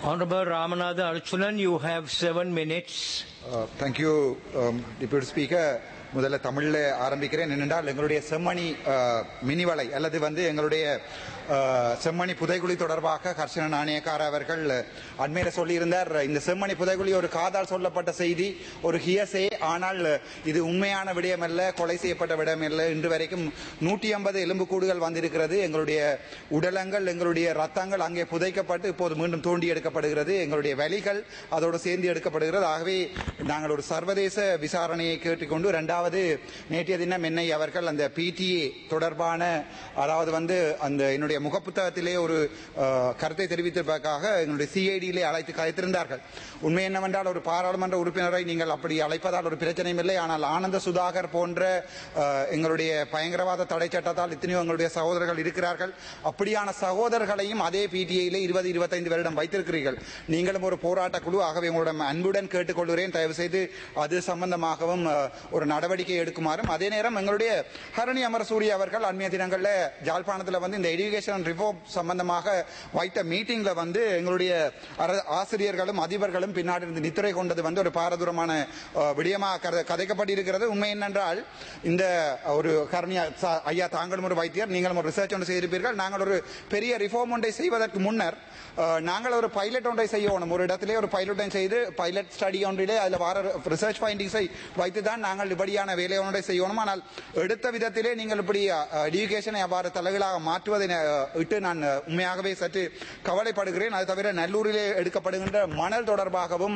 Honorable Ramanathan Archunan, you have 7 minutes. Thank you, Deputy Speaker. முதல்ல தமிழ்ல ஆரம்பிக்கிறேன். என்னென்றால் எங்களுடைய செம்மணி மினிவலை அல்லது எங்களுடைய செம்மணி புதைகுழி தொடர்பாக கர்ஷன நாணயக்கார அவர்கள் அண்மையில சொல்லியிருந்தார். இந்த செம்மணி புதைகுழி ஒரு காதால் சொல்லப்பட்ட செய்தி, ஒரு ஹியசே. ஆனால் இது உண்மையான விடயம் அல்ல, கொலை செய்யப்பட்ட விடயம் அல்ல. இன்று வரைக்கும் 150 எலும்புக்கூடுகள் வந்திருக்கிறது. எங்களுடைய உடலங்கள், எங்களுடைய ரத்தங்கள் அங்கே புதைக்கப்பட்டு இப்போது மீண்டும் தோண்டி எடுக்கப்படுகிறது. எங்களுடைய வலிகள் அதோடு சேர்ந்து எடுக்கப்படுகிறது. ஆகவே நாங்கள் ஒரு சர்வதேச விசாரணையை கேட்டுக்கொண்டு, இரண்டாவது நேற்றைய தினம் என்னை அவர்கள் அந்த பிடிஏ தொடர்பான, அதாவது அந்த என்னுடைய முகப்புத்தகத்திலே ஒரு கருத்தை தெரிவித்ததற்காக எங்களுடைய சிஐடியிலே அழைத்து கலைத்திருந்தார்கள். உண்மை என்னவென்றால், ஒரு பாராளுமன்ற உறுப்பினரை நீங்கள் அப்படி அழைப்பதால் ஒரு பிரச்சனையும் இல்லை. ஆனால் ஆனந்த சுதாகர் போன்ற எங்களுடைய பயங்கரவாத தடை சட்டத்தால் எத்தனையோ எங்களுடைய சகோதரர்கள் இருக்கிறார்கள். அப்படியான சகோதரர்களையும் அதே பிடிஐயிலே 20-25 வருடம் வைத்திருக்கிறீர்கள். நீங்களும் ஒரு போராட்ட குழு. ஆகவே உங்களிடம் அன்புடன் கேட்டுக்கொள்கிறேன், தயவு செய்து அது சம்பந்தமாகவும் ஒரு நடவடிக்கை எடுக்குமாறும். அதே நேரம் எங்களுடைய ஹரணி அமரசூரிய அவர்கள் அண்மைய தினங்களில் ஜாழ்ப்பாணத்தில் இந்த எஜுகேஷன் ரிஃபார்ம் சம்பந்தமாக வைத்த மீட்டிங்ல எங்களுடைய ஆசிரியர்களும் அதிபர்களும் பின்னாடி இருந்து நித்திரை கொண்டது ஒரு பாரதூரமான விடயமாக கதைக்கப்பட்டிருக்கிறது. உண்மை என்னென்றால், இந்த ஒரு ஹரணி ஐயா, தாங்களும் ஒரு வைத்தியர், நீங்களும் ஒரு ரிசர்ச் ஒன்று செய்திருப்பீர்கள். நாங்கள் ஒரு பெரிய ரிஃபார்ம் ஒன்றை செய்வதற்கு முன்னர் நாங்கள் ஒரு பைலட் ஒன்றை செய்யணும். ஒரு இடத்திலே ஒரு பைலட்டை செய்து பைலட் ஸ்டடி ஒன்றிலே அதில் வார ரிசர்ச் ஃபைண்டிங்ஸை வைத்துதான் நாங்கள் இப்படியான வேலை ஒன்றை செய்யணும். ஆனால் எடுத்த விதத்திலே நீங்கள் இப்படி எஜுகேஷனை அவ்வாறு தலைகளாக மாற்றுவதை விட்டு நான் உண்மையாகவே சற்று கவலைப்படுகிறேன். அது தவிர நல்லூரிலே எடுக்கப்படுகின்ற மணல் தொடர்பாகவும்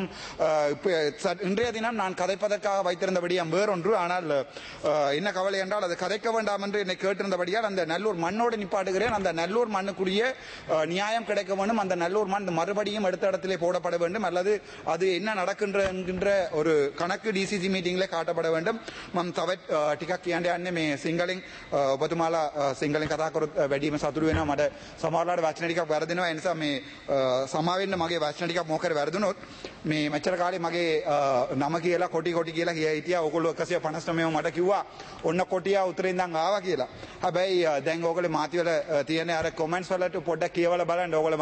இன்றைய தினம் நான் கதைப்பதற்காக வைத்திருந்த விடயம் வேறொன்று. ஆனால் என்ன கவலை என்றால், அது கதைக்க வேண்டாம் என்று என்னை கேட்டிருந்தபடியால் அந்த நல்லூர் மண்ணோடு நிப்பாட்டுகிறேன். அந்த நல்லூர் மண்ணுக்குரிய நியாயம் கிடைக்க வேண்டும். அந்த நல்லூர் மண் மறுபடியும் அடுத்த இடத்திலே போடப்பட வேண்டும், அல்லது அது என்ன நடக்கின்ற என்கின்ற ஒரு கணக்கு டிசிசி மீட்டிங்ல காட்டப்பட வேண்டும். මම තවත් ටිකක් කියන්න යන්නේ මේ සිංහලෙන් ඔබතුමාලා සිංහලෙන් කතා කරොත් වැඩිම සතුටු වෙනවා. මට සමහරවිට වචන ටිකක් වැරදෙනවා. ඒ නිසා මේ සමා වෙන්න මගේ වචන ටිකක් මොකද වැරදුනොත්. මේ මෙච්චර කාලේ මගේ නම කියලා කොටි කියලා හිටියා. ඕගොල්ලෝ 159 මට කිව්වා ඔන්න කොටියා උතරේ ඉඳන් ආවා කියලා. හැබැයි දැන් ඕගොල්ලෝ මාති වල තියෙන අර කමෙන්ට්ස් වලට පොඩ්ඩක් කියවලා බලන්න. ඕගොල්ලෝ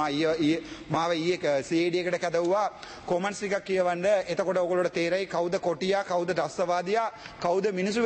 මාව ඊයේ CAD එකට කැදවුවා කමෙන්ට්ස් ටිකක් කියවන්න. එතකොට ඕගොල්ලෝට තේරෙයි කවුද කොටියා, කවුද දස්සවාදියා, කවුද මිනිසු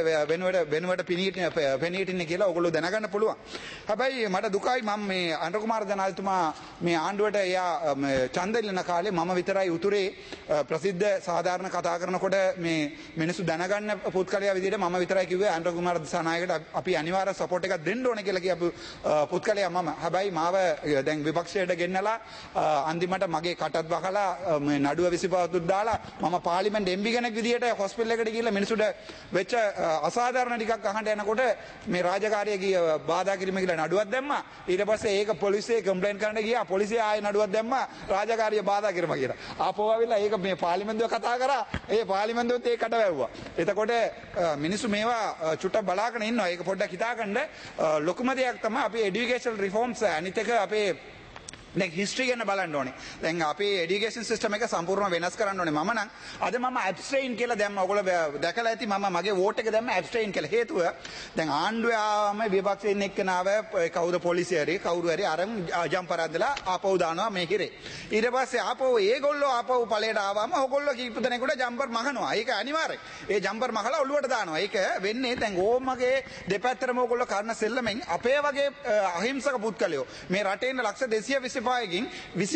වෙනුවට පෙනීටින්නේ කියලා ඔයගොල්ලෝ දැනගන්න පුළුවන්. හැබැයි මට දුකයි, මම මේ අනුර කුමාර ජනාධිපතිතුමා මේ ආණ්ඩුවට එයා ඡන්ද ඉල්ලන කාලේ මම විතරයි උතුරේ ප්‍රසිද්ධ සාධාරණ කතා කරනකොට මේ මිනිස්සු දැනගන්න පුත්කලයා විදිහට මම විතරයි කිව්වේ අනුර කුමාර දිසානායකට අපි අනිවාර්ය සපෝට් එකක් දෙන්න ඕනේ කියලා කියපු පුත්කලයා මම. හැබැයි මාව දැන් විපක්ෂයට ගෙන්නලා අන්තිමට මගේ කටත් වහලා මේ නඩුව 25 දාලා මම පාර්ලිමේන්තු MP කෙනෙක් විදිහට හොස්පිටල් එකට ගිහලා මිනිස්සුන්ට වෙච්ච අසාධාරණ ටිකක් අහන්න යනකොට මේ රාජකාරිය බාධා කිරීම කියලා නඩුවක් දැම්මා. ඊට පස්සේ ඒක පොලිසියේ කම්ප්ලේන්ට් කරන්න ගියා. පොලිසිය ආයෙ නඩුවක් දැම්මා රාජකාරිය බාධා කිරීම කියලා. ආපහු ආවිලා ඒක මේ පාර්ලිමේන්තුව කතා කරා. ඒ පාර්ලිමේන්තුවත් ඒකට වැව්වා. එතකොට මිනිස්සු මේවා චුට්ටක් බලාගෙන ඉන්නවා. ඒක පොඩ්ඩක් හිතාගන්න. ලොකුම දෙයක් තමයි අපි এডুকেෂන් රිෆෝම්ස් අනිත් එක අපේ දැන් හිස්ටරි ගැන බලන්න ඕනේ. දැන් අපේ এডুকেෂන් සිස්ටම් එක සම්පූර්ණයෙන් වෙනස් කරන්න ඕනේ. මම නම් අද මම ඇබ්ස්ට්‍රේන් කියලා දැම්ම. ඔයගොල්ලෝ දැකලා ඇති මම මගේ වෝට් එක දැම්ම ඇබ්ස්ට්‍රේන් කියලා. හේතුව දැන් ආණ්ඩුවේ ආවම විපක්ෂයෙන් එක්කනාව කවුද පොලිසිය හරි කවුරු හරි අරන් ජම්පරද්දලා ආපහු දානවා මේ කිරේ. ඊට පස්සේ ආපහු ඒගොල්ලෝ ආපහු ඵලයට ආවම ඔයගොල්ලෝ කීප දෙනෙකුට ජම්පර් මහනවා. ඒක අනිවාර්යයි. ඒ ජම්පර් මහලා ඔළුවට දානවා. ඒක වෙන්නේ දැන් ඕමගේ දෙපැත්තටම ඔයගොල්ලෝ කරන සෙල්ලමෙන් අපේ වගේ අහිංසක පුත්කලයෝ මේ රටේ ඉන්න ලක්ෂ 225කින්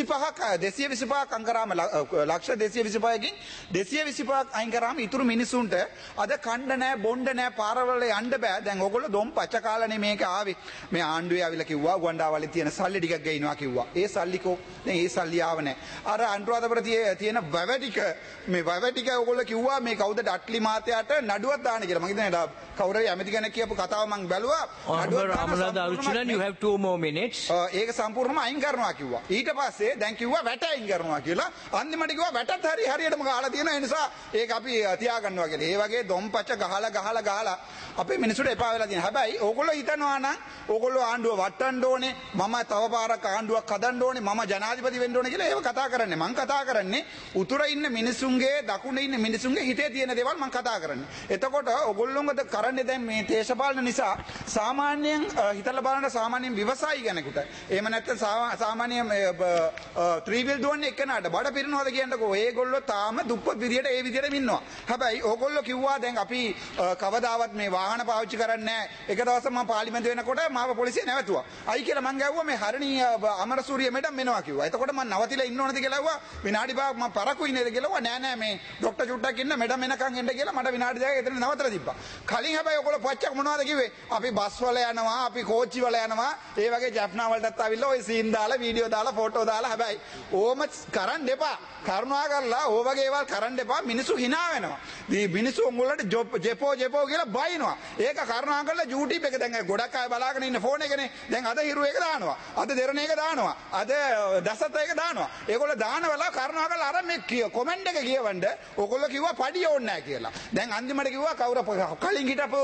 225ක් අයින් කරාම ලක්ෂ 225කින් 225ක් අයින් කරාම ඉතුරු මිනිසුන්ට අද කණ්ඩ නැහැ, බොණ්ඩ නැහැ, පාරවල යන්න බෑ. දැන් ඔයගොල්ලෝ දොම් පච කාලනේ මේක ආවේ. මේ ආණ්ඩුවේ ආවිලා කිව්වා ගොණ්ඩාවලේ තියෙන සල්ලි ටිකක් ගේනවා කිව්වා. ඒ සල්ලිකෝ දැන් ඒ සල්ලි ආව නැහැ. අර අනුරාධපුර තියෙන වැව ටික මේ වැව ටික ඔයගොල්ලෝ කිව්වා මේ කවුද ඩට්ලි මාතයාට නඩුවක් දාන්න කියලා. මම හිතන්නේ කවුරු හරි ඇමති කෙනෙක් කියපු කතාව මම බැලුවා. Honorable Ramanathan Archunan, you have 2 more minutes. ඒක සම්පූර්ණයෙන්ම අයින් කරනවා කිව්වා. ඊට පස්සේ දැන් කිව්වා වැට අයින් කරනවා කියලා. අන්තිමට කිව්වා වැටත් හරියටම ගහලා තියෙනවා. ඒ නිසා ඒක අපි තියාගන්නවා කියලා. ඒ වගේ දොම්පච්ච ගහලා අපේ මිනිස්සුන්ට එපා වෙලා තියෙනවා. හැබැයි ඕගොල්ලෝ හිතනවා නම් ඕගොල්ලෝ ආණ්ඩුව වටන්න ඕනේ, මම තව පාරක් ආණ්ඩුවක් හදන්න ඕනේ, මම ජනාධිපති වෙන්න ඕනේ කියලා ඒව කතා කරන්නේ. මම කතා කරන්නේ උතුර ඉන්න මිනිස්සුන්ගේ, දකුණේ ඉන්න මිනිස්සුන්ගේ හිතේ තියෙන දේවල් මම කතා කරන්නේ. එතකොට ඕගොල්ලෝන්ගද කරන්නේ දැන් මේ දේශපාලන නිසා සාමාන්‍යයෙන් හිතලා බලන සාමාන්‍යයෙන් ව්‍යවසායී කෙනෙකුට එහෙම නැත්නම් සාමාන්‍ය සාමාන්‍ය ත්‍රීවිල් දුවන්නේ එක්කනට බඩ පිරෙනවද කියන්නකෝ. ඒගොල්ලෝ තාම දුප්පත් විදියට ඒ විදියටම ඉන්නවා. හැබැයි ඕගොල්ලෝ කිව්වා දැන් අපි කවදාවත් මේ වාහන පාවිච්චි කරන්නේ නැහැ. එක දවසක් මම පාර්ලිමේන්තුව වෙනකොට මාව පොලිසිය නැවතුවා. අයි කියලා මං ගැව්වා මේ හරණීය අමරසූරිය මෙඩම් මෙනවා කිව්වා. එතකොට මම නවතිලා ඉන්න ඕනද කියලා ඇහුවා. විනාඩි 5ක් මම පරකුයි නේද කියලා ඇහුවා. නෑ නෑ මේ ડોක්ටර් චුට්ටක් ඉන්න මෙඩම් එනකන් එන්න කියලා මට විනාඩි 10ක් එතන නවතලා තිබ්බා. කලින් හැබැයි ඔයගොල්ලෝ පච්චක් මොනවද කිව්වේ? අපි බස් වල යනවා, අපි කෝච්චි වල යනවා. ඒ වගේ ජැෆ්නා වලටත් ආවිල්ලා ওই සීන් දාලා, වීඩියෝ දාලා, ෆොටෝ දාලා හැබැයි ඕම කරන්න එපා. කරුණාකරලා ඕ වගේ ඒවල් කරන්න එපා. මිනිස්සු hina වෙනවා. මේ මිනිස්සු උඹලට ජෙපෝ කියලා බයිනවා. ඒක කරුණාකරලා YouTube එක දැන් ගොඩක් අය බලාගෙන ඉන්න ෆෝන් එකනේ. දැන් අද හිරු එක දානවා. අද දෙරණ එක දානවා. අද දසත එක දානවා. ඒගොල්ලෝ දානවලා කරුණාකරලා අර මේ කමෙන්ට් එක කියවන්න ඕගොල්ලෝ කිව්වා පඩිය ඕනේ නැහැ කියලා. දැන් අන්තිමට කිව්වා කවුරු කලින් හිටපු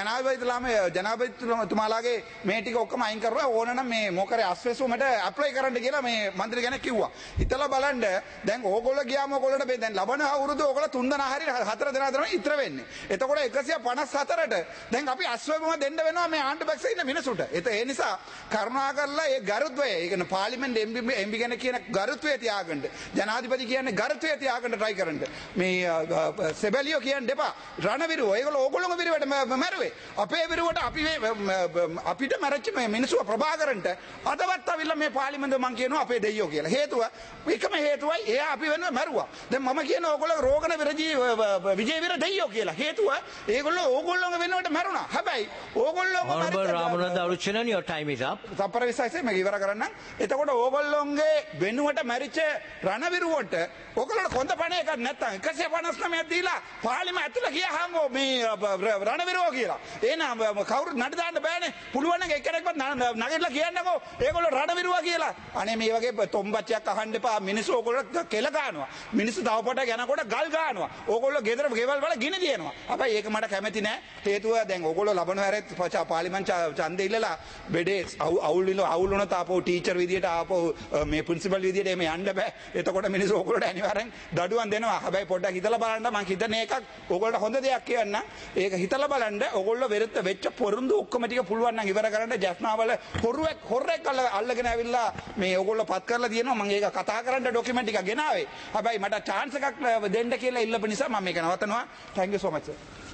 ජනාධිපතිතුමාලාගේ මේ ටික ඔක්කොම අයින් කරලා ඕනනම් මේ මොකරේ අස්වැසුමට ඇප්ලයි කරන්න කියලා මේ മന്ത്രി කෙනෙක් කිව්වා. හිතලා බලන්න දැන් ඕගොල්ලෝ ගියාම ඕගොල්ලෝට මේ දැන් ලබන අවුරුදු ඕගොල්ලෝ 3 දෙනා හරි 4 දෙනා තමයි ඉතර වෙන්නේ. එතකොට 154ට දැන් අපි අස්වැසුම දෙන්න වෙනවා මේ ආණ්ඩුපක්ෂයේ ඉන්න මිනිසුන්ට. ඒ නිසා කරුණාකරලා ඒ ගරුත්වය, ඒ කියන්නේ පාර්ලිමේන්තු එම්පි කෙනෙක් කියන ගරුත්වය තියාගන්න. ජනාධිපති කියන්නේ ගරුත්වය තියාගන්න try කරන්න. මේ සෙබලියෝ කියන්න එපා. රණවිරුව ඒගොල්ලෝ ඕගොල්ලෝම විරුවට මැරුවේ. අපේ විරුවට අපිට මැරච්ච මේ මිනිස්සු ප්‍රභාකරන්ට අදවත් අවිල්ල මේ පාර්ලිමේන්තුව මං කියනවා අපේ දෙයියෝ කියලා. හේතුව එකම හේතුවයි එයා අපි වෙනුව මැරුවා. දැන් මම කියනවා ඕගොල්ලෝ රෝගන විජේවීර දෙයියෝ කියලා. හේතුව ඒගොල්ලෝ ඕගොල්ලෝම වෙනුවට මැරුණා. හැබැයි ඕගොල්ලෝම Honorable Ramananda Aruchanan, your time is up. තප්පර 26 මම ඉවර කරන්නම්. එතකොට ඕගොල්ලෝන්ගේ වෙනුවට මැරිච්ච රණවිරුවට ඕගොල්ලෝට කොන්ද පණ එකක් නැත්තම් 159ක් දීලා පාර්ලිමේන්තුව ඇතුළේ ගියාම මේ රණවිරුවෝ කියලා. එහෙනම් කවුරුත් නඩ දාන්න බෑනේ. පුළුවන් නම් එක්කෙනෙක්වත් නගිටලා කියන්නකෝ ඒගොල්ලෝ රණවිරුවා කියලා. අනේ මේ වගේ තොම්බච්චයක් අහන්න එපා. මිනිස්සු ඕගොල්ලෝ කෙල ගන්නවා. මිනිස්සු තව පොඩක් යනකොට ගල් ගන්නවා. ඕගොල්ලෝ ගෙදර ගෙවල් වල ගිනි දිනනවා. හැබැයි ඒක මට කැමති නෑ. හේතුව දැන් ඕගොල්ලෝ ලබන හැරෙත් පාර්ලිමේන්තු ඡන්දෙ ඉල්ලලා බෙඩේ අවුල් වුණා තාපෝ ටීචර් විදියට ආපෝ මේ ප්‍රින්සිපල් විදියට එමෙ යන්න බෑ. එතකොට මිනිස්සු ඕගොල්ලෝට අනිවාර්යෙන් දඩුවම් දෙනවා. හැබැයි පොඩ්ඩක් හිතලා බලන්න මං හිතන එකක් ඕගොල්ලෝට හොඳ දෙයක් කියන්න. ඒක හිතලා බලන්න ඕගොල්ලෝ වෙරත් වෙච්ච පොරොන්දු ඔක්කොම ටික පුළුවන් නම් ඉවර කරන්න. ජැෆ්නාවල හොරෙක් අල්ලගෙන ඇවිල්ලා මේ ඕගොල්ලෝ පත් කරලා තියෙනවා. මම ඒක කතා කරන්න ඩොකියුමන්ට් එක ගෙනාවේ. හැබැයි මට chance එකක් දෙන්න කියලා ඉල්ලපු නිසා මම මේක නවත්තනවා. Thank you so much sir.